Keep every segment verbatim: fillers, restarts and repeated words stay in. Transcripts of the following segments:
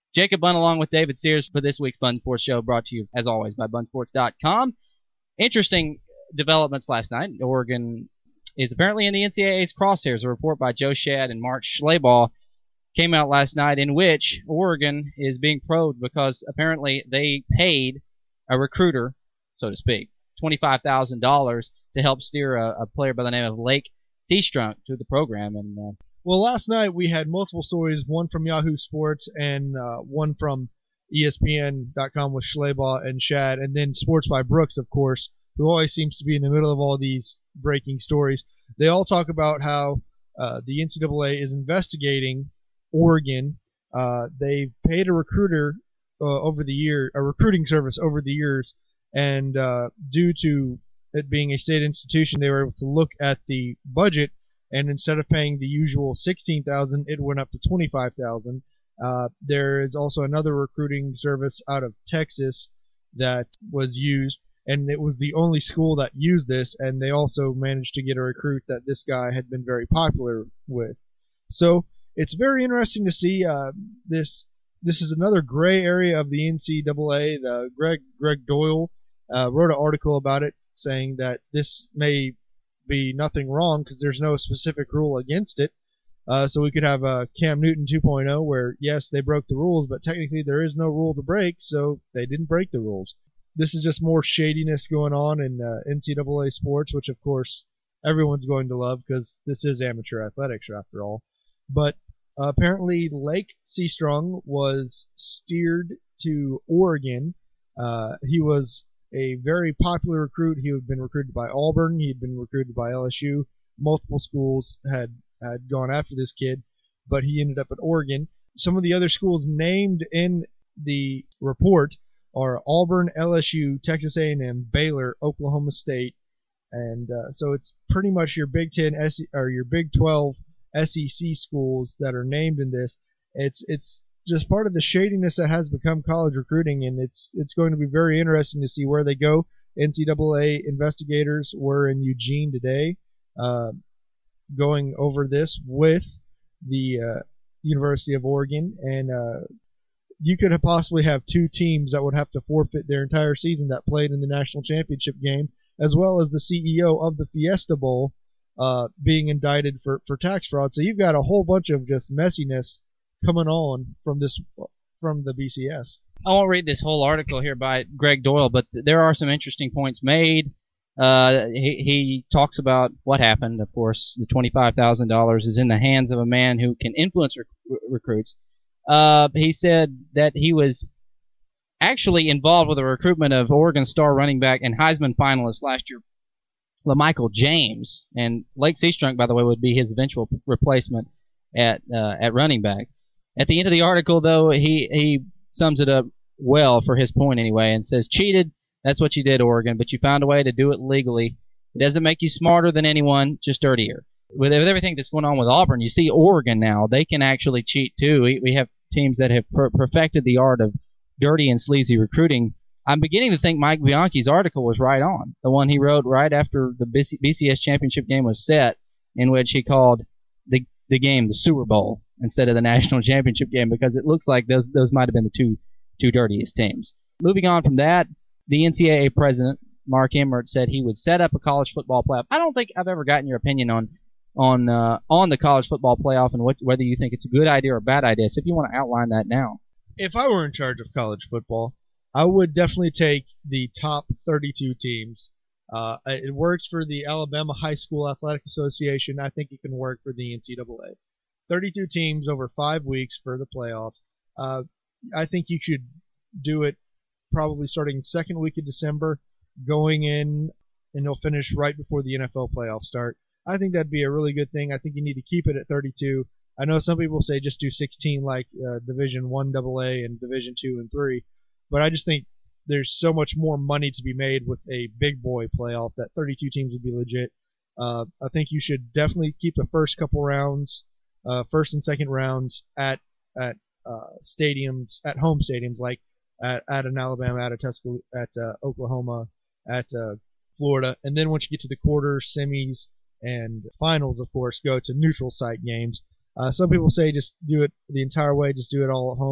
Jacob Bunn along with David Sears for this week's Bun Sports Show, brought to you, as always, by bun sports dot com. Interesting developments last night. Oregon is apparently in the N C double A's crosshairs. A report by Joe Shad and Mark Schleybaugh came out last night in which Oregon is being probed because apparently they paid a recruiter, so to speak, twenty-five thousand dollars to help steer a, a player by the name of Lake Seastrunk to the program. And uh, Well, last night we had multiple stories, one from Yahoo Sports and uh, one from E S P N dot com with Schleybaugh and Shad, and then Sports by Brooks, of course, who always seems to be in the middle of all these breaking stories. They all talk about how uh, the N C double A is investigating Oregon. Uh, they've paid a recruiter uh, over the year, a recruiting service over the years, and uh, due to it being a state institution, they were able to look at the budget, and instead of paying the usual sixteen thousand dollars, it went up to twenty-five thousand dollars. Uh, there is also another recruiting service out of Texas that was used, and it was the only school that used this, and they also managed to get a recruit that this guy had been very popular with. So it's very interesting to see uh, this. This is another gray area of the N C double A. The Greg Greg Doyle uh, wrote an article about it, saying that this may be nothing wrong because there's no specific rule against it. Uh, so we could have a Cam Newton two point oh where, yes, they broke the rules, but technically there is no rule to break, so they didn't break the rules. This is just more shadiness going on in uh, N C double A sports, which, of course, everyone's going to love because this is amateur athletics, after all. But uh, apparently Lake Seastrung was steered to Oregon. Uh, he was a very popular recruit. He had been recruited by Auburn. He had been recruited by L S U. Multiple schools had, had gone after this kid, but he ended up at Oregon. Some of the other schools named in the report are Auburn, L S U, Texas A and M, Baylor, Oklahoma State, and uh, so it's pretty much your Big Ten or your Big twelve S E C schools that are named in this. It's it's just part of the shadiness that has become college recruiting, and it's it's going to be very interesting to see where they go. N C double A investigators were in Eugene today, uh, going over this with the uh, University of Oregon, and uh, you could have possibly have two teams that would have to forfeit their entire season that played in the national championship game, as well as the C E O of the Fiesta Bowl uh, being indicted for, for tax fraud. So you've got a whole bunch of just messiness coming on from this from the B C S. I won't read this whole article here by Greg Doyle, but th- there are some interesting points made. Uh, he, he talks about what happened. Of course, the twenty-five thousand dollars is in the hands of a man who can influence rec- recruits. Uh, he said that he was actually involved with the recruitment of Oregon star running back and Heisman finalist last year, LaMichael James. And Lake Seastrunk, by the way, would be his eventual replacement at uh, at running back. At the end of the article, though, he, he sums it up well for his point anyway and says, cheated, that's what you did, Oregon, but you found a way to do it legally. It doesn't make you smarter than anyone, just dirtier. With, with everything that's going on with Auburn, you see Oregon now, they can actually cheat too. We, we have teams that have per- perfected the art of dirty and sleazy recruiting. I'm beginning to think Mike Bianchi's article was right on, the one he wrote right after the B C S championship game was set, in which he called the the game the Super Bowl instead of the national championship game, because it looks like those those might have been the two two dirtiest teams. Moving on from that, the N C double A president, Mark Emmert, said he would set up a college football playoff. I don't think I've ever gotten your opinion on on uh, on the college football playoff and what, whether you think it's a good idea or a bad idea. So if you want to outline that now. If I were in charge of college football, I would definitely take the top thirty-two teams. Uh, it works for the Alabama High School Athletic Association. I think it can work for the N C double A. thirty-two teams over five weeks for the playoffs. Uh, I think you should do it probably starting second week of December, going in, and they'll finish right before the N F L playoffs start. I think that'd be a really good thing. I think you need to keep it at thirty-two. I know some people say just do sixteen like uh, Division One double A and Division Two and Three, but I just think there's so much more money to be made with a big boy playoff that thirty-two teams would be legit. Uh, I think you should definitely keep the first couple rounds, uh, first and second rounds at at uh, stadiums, at home stadiums like at, at an Alabama, at a Tuscaloosa, at uh, Oklahoma, at uh, Florida, and then once you get to the quarters, semis, and finals, of course, go to neutral site games. Uh, some people say just do it the entire way, just do it all at home.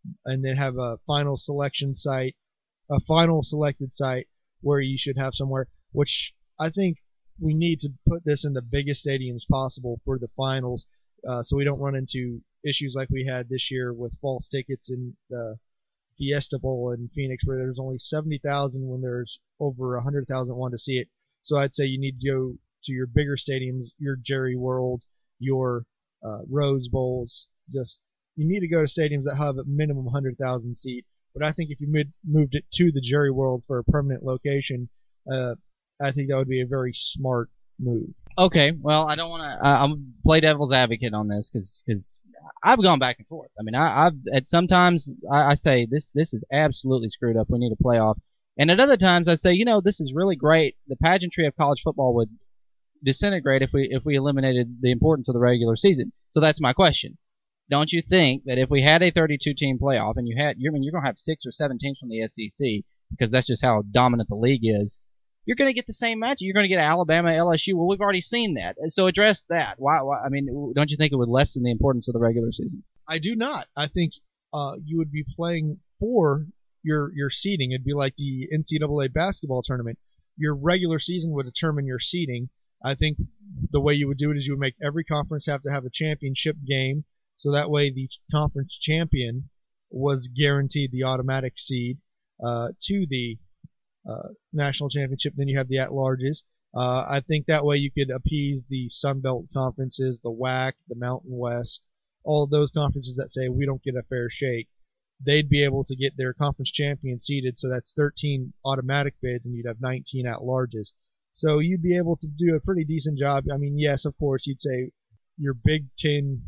and then have a final selection site, a final selected site where you should have somewhere, which I think we need to put this in the biggest stadiums possible for the finals, uh, so we don't run into issues like we had this year with false tickets in the Fiesta Bowl in Phoenix, where there's only seventy thousand when there's over one hundred thousand want to see it. So I'd say you need to go to your bigger stadiums, your Jerry World, your uh, Rose Bowls. Just you need to go to stadiums that have a minimum one hundred thousand seat. But I think if you mid- moved it to the Jerry World for a permanent location, uh, I think that would be a very smart move. Okay, well, I don't want to. Uh, I'm play devil's advocate on this because because I've gone back and forth. I mean, I, I've at sometimes I, I say this this is absolutely screwed up. We need a playoff, and at other times I say, you know, this is really great. The pageantry of college football would disintegrate if we if we eliminated the importance of the regular season. So that's my question. Don't you think that if we had a thirty-two team playoff and you had, you're, I mean, you're going to have six or seven teams from the S E C because that's just how dominant the league is, you're going to get the same match. You're going to get Alabama, L S U. Well, we've already seen that. So address that. Why, why? I mean, don't you think it would lessen the importance of the regular season? I do not. I think uh, you would be playing for your your seeding. It'd be like the N C double A basketball tournament. Your regular season would determine your seeding. I think the way you would do it is you would make every conference have to have a championship game, so that way the conference champion was guaranteed the automatic seed uh, to the uh, national championship. Then you have the at-larges. Uh, I think that way you could appease the Sun Belt conferences, the W A C, the Mountain West, all of those conferences that say we don't get a fair shake. They'd be able to get their conference champion seeded, so that's thirteen automatic bids, and you'd have nineteen at-larges. So you'd be able to do a pretty decent job. I mean, yes, of course, you'd say your Big Ten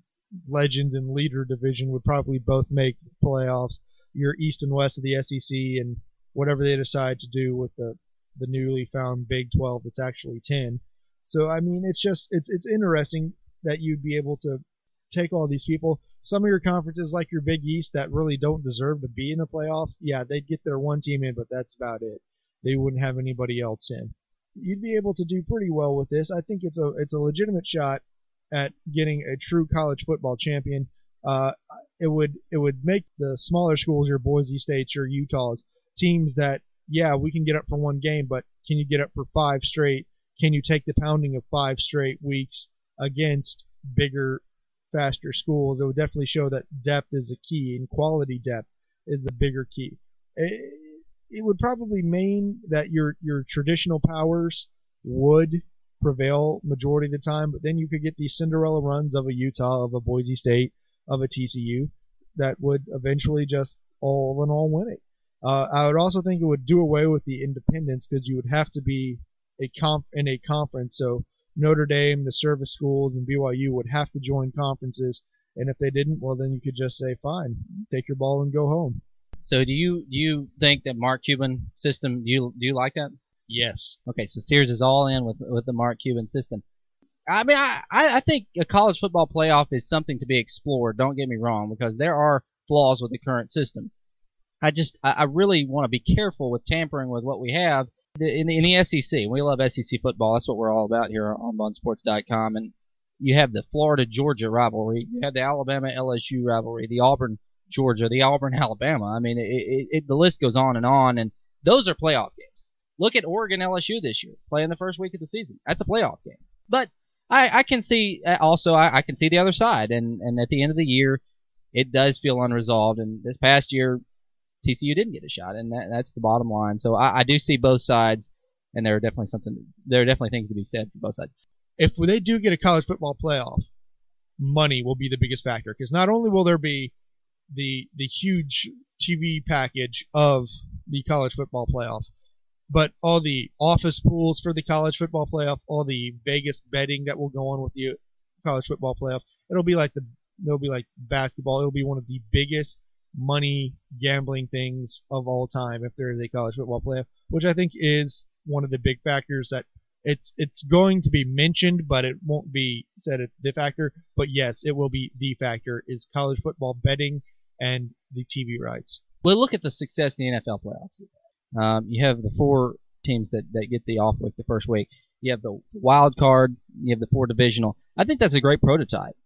Legend and Leader division would probably both make playoffs. Your East and West of the S E C and whatever they decide to do with the, the newly found Big twelve, it's actually ten. So, I mean, it's just, it's it's interesting that you'd be able to take all these people. Some of your conferences, like your Big East, that really don't deserve to be in the playoffs, yeah, they'd get their one team in, but that's about it. They wouldn't have anybody else in. You'd be able to do pretty well with this. I think it's a it's a legitimate shot at getting a true college football champion. Uh, it would it would make the smaller schools, your Boise States, your Utahs, teams that, yeah, we can get up for one game, but can you get up for five straight? Can you take the pounding of five straight weeks against bigger, faster schools? It would definitely show that depth is a key, and quality depth is the bigger key. It, it would probably mean that your your traditional powers would prevail majority of the time, but then you could get these Cinderella runs of a Utah, of a Boise State, of a T C U that would eventually just all in all win it. Uh, I would also think it would do away with the independence because you would have to be a comp in a conference. So Notre Dame, the service schools, and B Y U would have to join conferences, and if they didn't, well, then you could just say, fine, take your ball and go home. So do you do you think that Mark Cuban system, do you do you like that? Yes. Okay, so Sears is all in with with the Mark Cuban system. I mean, I, I think a college football playoff is something to be explored, don't get me wrong, because there are flaws with the current system. I just, I, I really want to be careful with tampering with what we have in the, in the S E C. We love S E C football. That's what we're all about here on Bun Sports dot com. And you have the Florida-Georgia rivalry. You have the Alabama-L S U rivalry, the Auburn-Georgia, the Auburn-Alabama. I mean, it, it, it, the list goes on and on, and those are playoff games. Look at Oregon-L S U this year, playing the first week of the season. That's a playoff game. But I, I can see, also, I, I can see the other side, and, and at the end of the year, it does feel unresolved, and this past year, T C U didn't get a shot, and that, that's the bottom line. So I, I do see both sides, and there are definitely something, there are definitely things to be said for both sides. If they do get a college football playoff, money will be the biggest factor, because not only will there be the the huge T V package of the college football playoff, but all the office pools for the college football playoff, all the Vegas betting that will go on with the college football playoff, it'll be like the it'll be like basketball. It'll be one of the biggest money gambling things of all time if there is a college football playoff, which I think is one of the big factors that it's it's going to be mentioned, but it won't be said it's the factor. But yes, it will be the factor is college football betting and the T V rights. Well, look at the success in the N F L playoffs. Um, you have the four teams that, that get the off week the first week. You have the wild card. You have the four divisional. I think that's a great prototype.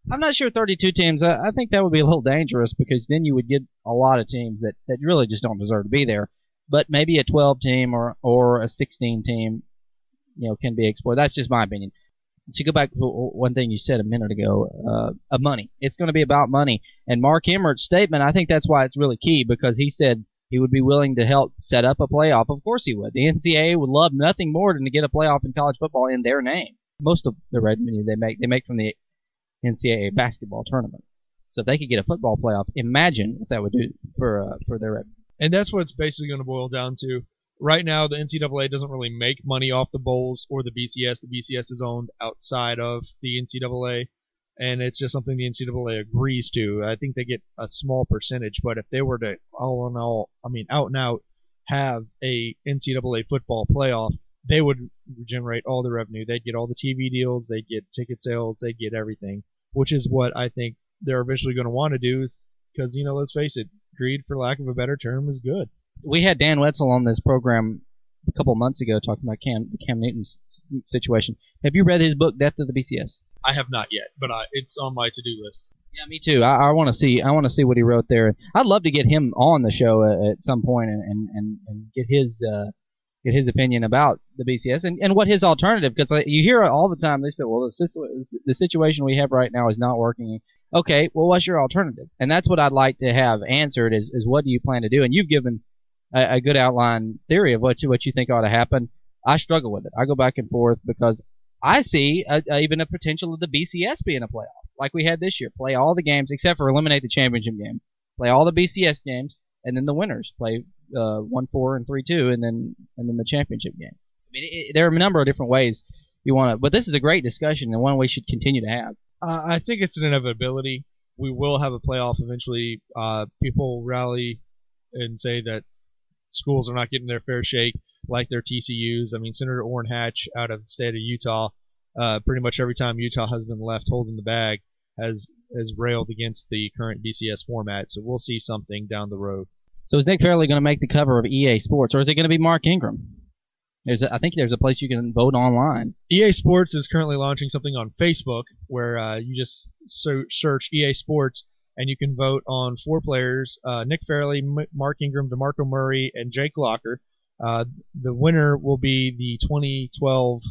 I'm not sure thirty-two teams. I, I think that would be a little dangerous because then you would get a lot of teams that, that really just don't deserve to be there. But maybe a twelve team or or a sixteen team, you know, can be explored. That's just my opinion. To go back to one thing you said a minute ago, uh, of money. It's going to be about money. And Mark Emmert's statement, I think that's why it's really key, because he said he would be willing to help set up a playoff. Of course he would. The N C double A would love nothing more than to get a playoff in college football in their name. Most of the revenue they make, they make from the N C double A basketball tournament. So if they could get a football playoff, imagine what that would do for uh, for their revenue. And that's what it's basically going to boil down to. Right now, the N C double A doesn't really make money off the bowls or the B C S. The B C S is owned outside of the N C double A, and it's just something the N C double A agrees to. I think they get a small percentage, but if they were to all in all, I mean, out and out, have a N C double A football playoff, they would generate all the revenue. They'd get all the T V deals, they'd get ticket sales, they'd get everything, which is what I think they're eventually going to want to do. Because, you know, let's face it, greed, for lack of a better term, is good. We had Dan Wetzel on this program a couple months ago talking about Cam Cam Newton's situation. Have you read his book, Death of the B C S? I have not yet, but I, it's on my to-do list. Yeah, me too. I, I want to see. I want to see what he wrote there. I'd love to get him on the show at, at some point and and and, and get his uh, get his opinion about the B C S and, and what his alternative. Because like, you hear all the time they say, well, the, the situation we have right now is not working. Okay, well, what's your alternative? And that's what I'd like to have answered is is what do you plan to do? And you've given a, a good outline theory of what you what you think ought to happen. I struggle with it. I go back and forth because I see a, a, even a potential of the B C S being a playoff, like we had this year. Play all the games except for eliminate the championship game. Play all the B C S games, and then the winners play uh, one, four, and three, two, and then and then the championship game. I mean, it, it, there are a number of different ways you want to, but this is a great discussion and one we should continue to have. Uh, I think it's an inevitability. We will have a playoff eventually. Uh, people rally and say that schools are not getting their fair shake, like their T C Us. I mean, Senator Orrin Hatch out of the state of Utah, uh, pretty much every time Utah has been left holding the bag, has has railed against the current B C S format. So we'll see something down the road. So is Nick Fairley going to make the cover of E A Sports, or is it going to be Mark Ingram? There's a, I think there's a place you can vote online. E A Sports is currently launching something on Facebook where uh, you just so, search E A Sports and you can vote on four players, uh, Nick Fairley, M- Mark Ingram, DeMarco Murray, and Jake Locker. Uh, the winner will be the twenty twelve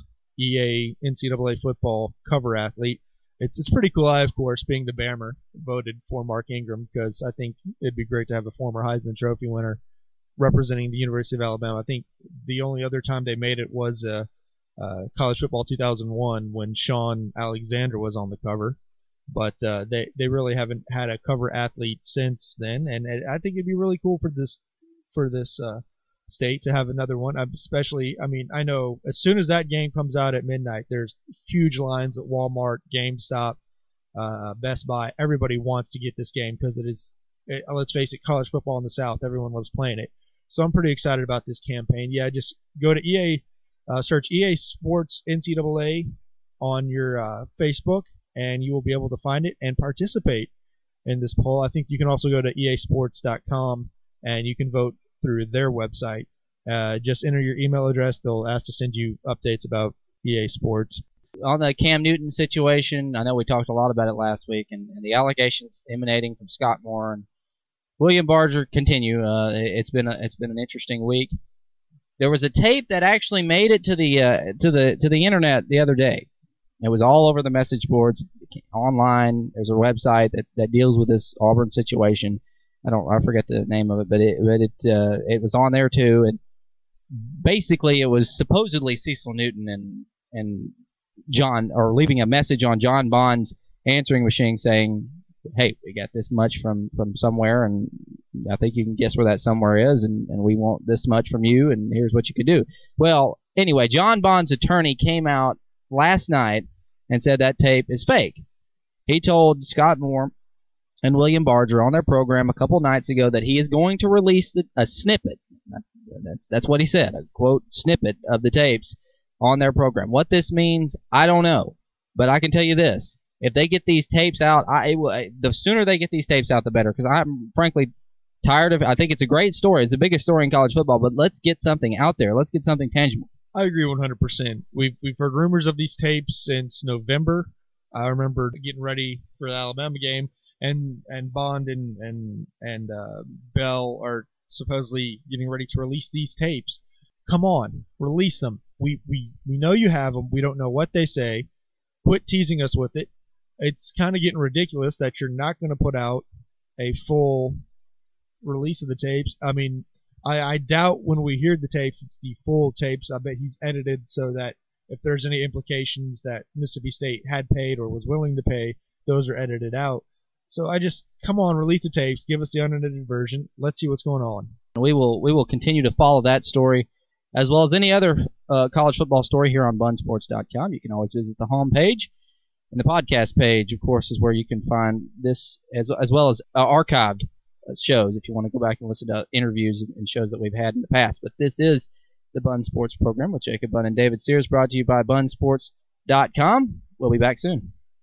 E A N C double A football cover athlete. It's it's pretty cool. I, of course, being the Bammer, voted for Mark Ingram because I think it'd be great to have a former Heisman Trophy winner representing the University of Alabama. I think the only other time they made it was uh, uh, College Football two thousand one when Sean Alexander was on the cover. But uh, they they really haven't had a cover athlete since then, and I think it'd be really cool for this for this uh, state to have another one. Especially, I mean, I know as soon as that game comes out at midnight, there's huge lines at Walmart, GameStop, uh, Best Buy. Everybody wants to get this game because it is. It, let's face it, college football in the South, everyone loves playing it. So I'm pretty excited about this campaign. Yeah, just go to E A, uh, search E A Sports N C double A on your uh, Facebook, and you will be able to find it and participate in this poll. I think you can also go to E A sports dot com, and you can vote through their website. Uh, just enter your email address. They'll ask to send you updates about E A Sports. On the Cam Newton situation, I know we talked a lot about it last week, and, and the allegations emanating from Scott Moore and William Barger continue. Uh, it's been a, it's been an interesting week. There was a tape that actually made it to the uh, to the to the internet the other day. It was all over the message boards, online. There's a website that, that deals with this Auburn situation. I don't I forget the name of it, but it but it uh, it was on there too. And basically, it was supposedly Cecil Newton and and John, or leaving a message on John Bond's answering machine saying, hey, we got this much from, from somewhere, and I think you can guess where that somewhere is, and, and we want this much from you, and here's what you could do. Well, anyway, John Bond's attorney came out last night and said that tape is fake. He told Scott Moore and William Barger on their program a couple nights ago that he is going to release the, a snippet. That's, that's what he said, a quote, snippet of the tapes on their program. What this means, I don't know, but I can tell you this. If they get these tapes out, I, it will, the sooner they get these tapes out, the better, because I'm frankly tired of it. I think it's a great story. It's the biggest story in college football, but let's get something out there. Let's get something tangible. I agree one hundred percent. We've we've heard rumors of these tapes since November. I remember getting ready for the Alabama game, and and Bond and and and uh, Bell are supposedly getting ready to release these tapes. Come on, release them. We we we know you have them. We don't know what they say. Quit teasing us with it. It's kind of getting ridiculous that you're not going to put out a full release of the tapes. I mean, I, I doubt when we hear the tapes, it's the full tapes. I bet he's edited so that if there's any implications that Mississippi State had paid or was willing to pay, those are edited out. So I just, come on, release the tapes, give us the unedited version, let's see what's going on. We will we will continue to follow that story, as well as any other uh, college football story here on bun sports dot com. You can always visit the home page, and the podcast page, of course, is where you can find this, as, as well as uh, archived shows if you want to go back and listen to interviews and shows that we've had in the past. But this is the Bun Sports program with Jacob Bunn and David Sears, brought to you by bun sports dot com. We'll be back soon.